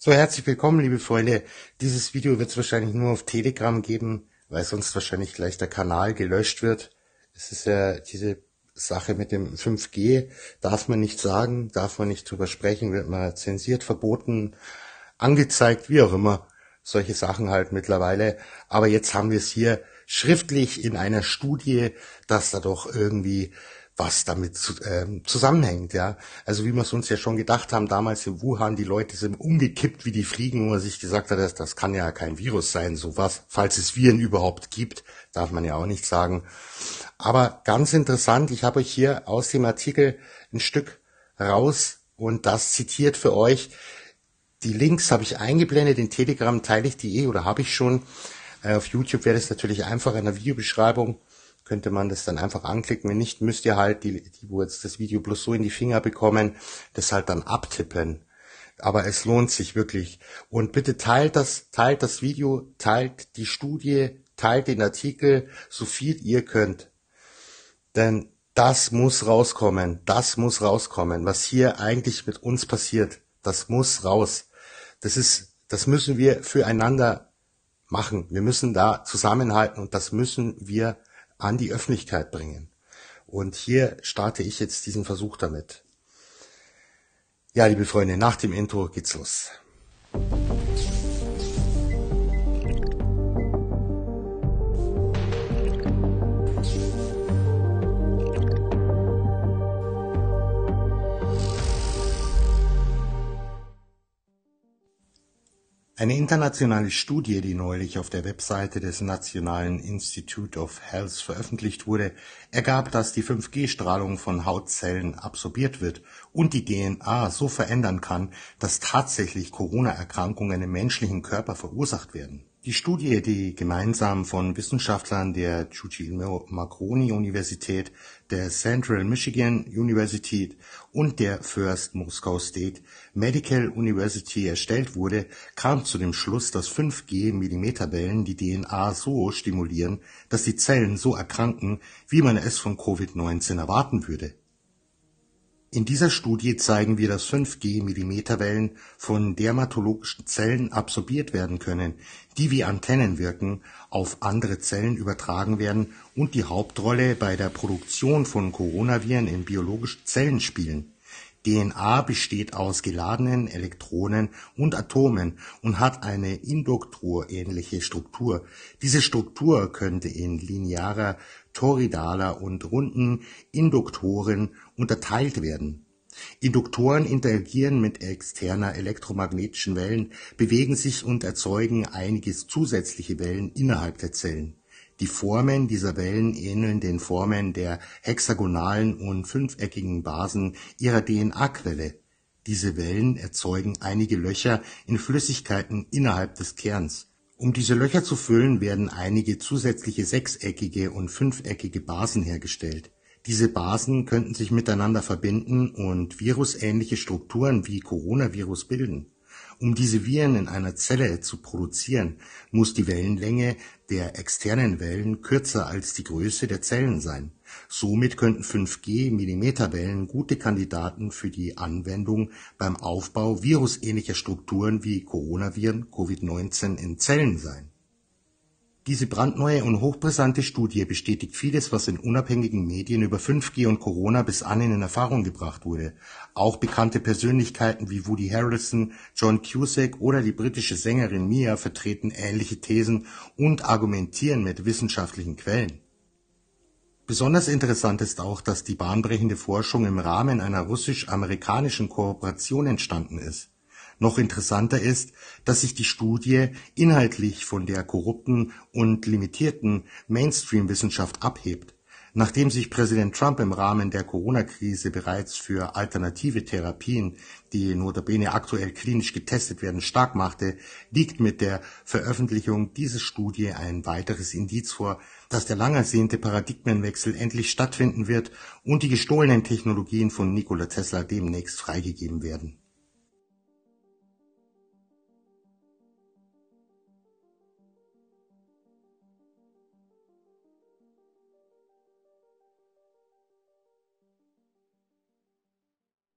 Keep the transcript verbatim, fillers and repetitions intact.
So, herzlich willkommen, liebe Freunde. Dieses Video wird es wahrscheinlich nur auf Telegram geben, weil sonst wahrscheinlich gleich der Kanal gelöscht wird. Es ist ja diese Sache mit dem fünf G, darf man nicht sagen, darf man nicht drüber sprechen, wird man zensiert, verboten, angezeigt, wie auch immer. Solche Sachen halt mittlerweile. Aber jetzt haben wir es hier schriftlich in einer Studie, dass da doch irgendwie was damit zu, ähm, zusammenhängt, ja. Also wie wir es uns ja schon gedacht haben, damals in Wuhan, die Leute sind umgekippt wie die Fliegen, wo man sich gesagt hat, das, das kann ja kein Virus sein, sowas. Falls es Viren überhaupt gibt, darf man ja auch nicht sagen. Aber ganz interessant, ich habe euch hier aus dem Artikel ein Stück raus und das zitiert für euch. Die Links habe ich eingeblendet, in Telegram teile ich die eh oder habe ich schon. Äh, auf YouTube wäre das natürlich einfacher in der Videobeschreibung. Könnte man das dann einfach anklicken. Wenn nicht, müsst ihr halt, die, die wo jetzt das Video bloß so in die Finger bekommen, das halt dann abtippen. Aber es lohnt sich wirklich. Und bitte teilt das, teilt das Video, teilt die Studie, teilt den Artikel, so viel ihr könnt. Denn das muss rauskommen, das muss rauskommen. Was hier eigentlich mit uns passiert, das muss raus. Das ist, das müssen wir füreinander machen. Wir müssen da zusammenhalten und das müssen wir an die Öffentlichkeit bringen. Und hier starte ich jetzt diesen Versuch damit. Ja, liebe Freunde, nach dem Intro geht's los. Eine internationale Studie, die neulich auf der Webseite des Nationalen Institute of Health veröffentlicht wurde, ergab, dass die fünf G Strahlung von Hautzellen absorbiert wird und die D N A so verändern kann, dass tatsächlich Corona-Erkrankungen im menschlichen Körper verursacht werden. Die Studie, die gemeinsam von Wissenschaftlern der Guglielmo Marconi Universität, der Central Michigan University und der First Moscow State Medical University erstellt wurde, kam zu dem Schluss, dass fünf G Millimeterwellen die D N A so stimulieren, dass die Zellen so erkranken, wie man es von Covid neunzehn erwarten würde. In dieser Studie zeigen wir, dass fünf G Millimeterwellen von dermatologischen Zellen absorbiert werden können, die wie Antennen wirken, auf andere Zellen übertragen werden und die Hauptrolle bei der Produktion von Coronaviren in biologischen Zellen spielen. D N A besteht aus geladenen Elektronen und Atomen und hat eine Induktorähnliche Struktur. Diese Struktur könnte in linearer, toroidaler und runden Induktoren unterteilt werden. Induktoren interagieren mit externer elektromagnetischen Wellen, bewegen sich und erzeugen einige zusätzliche Wellen innerhalb der Zellen. Die Formen dieser Wellen ähneln den Formen der hexagonalen und fünfeckigen Basen ihrer D N A-Quelle. Diese Wellen erzeugen einige Löcher in Flüssigkeiten innerhalb des Kerns. Um diese Löcher zu füllen, werden einige zusätzliche sechseckige und fünfeckige Basen hergestellt. Diese Basen könnten sich miteinander verbinden und virusähnliche Strukturen wie Coronavirus bilden. Um diese Viren in einer Zelle zu produzieren, muss die Wellenlänge der externen Wellen kürzer als die Größe der Zellen sein. Somit könnten fünf G Millimeterwellen gute Kandidaten für die Anwendung beim Aufbau virusähnlicher Strukturen wie Coronaviren, Covid neunzehn in Zellen sein. Diese brandneue und hochbrisante Studie bestätigt vieles, was in unabhängigen Medien über fünf G und Corona bis anhin in Erfahrung gebracht wurde. Auch bekannte Persönlichkeiten wie Woody Harrelson, John Cusack oder die britische Sängerin Mia vertreten ähnliche Thesen und argumentieren mit wissenschaftlichen Quellen. Besonders interessant ist auch, dass die bahnbrechende Forschung im Rahmen einer russisch-amerikanischen Kooperation entstanden ist. Noch interessanter ist, dass sich die Studie inhaltlich von der korrupten und limitierten Mainstream-Wissenschaft abhebt. Nachdem sich Präsident Trump im Rahmen der Corona-Krise bereits für alternative Therapien, die notabene aktuell klinisch getestet werden, stark machte, liegt mit der Veröffentlichung dieser Studie ein weiteres Indiz vor, dass der lang ersehnte Paradigmenwechsel endlich stattfinden wird und die gestohlenen Technologien von Nikola Tesla demnächst freigegeben werden.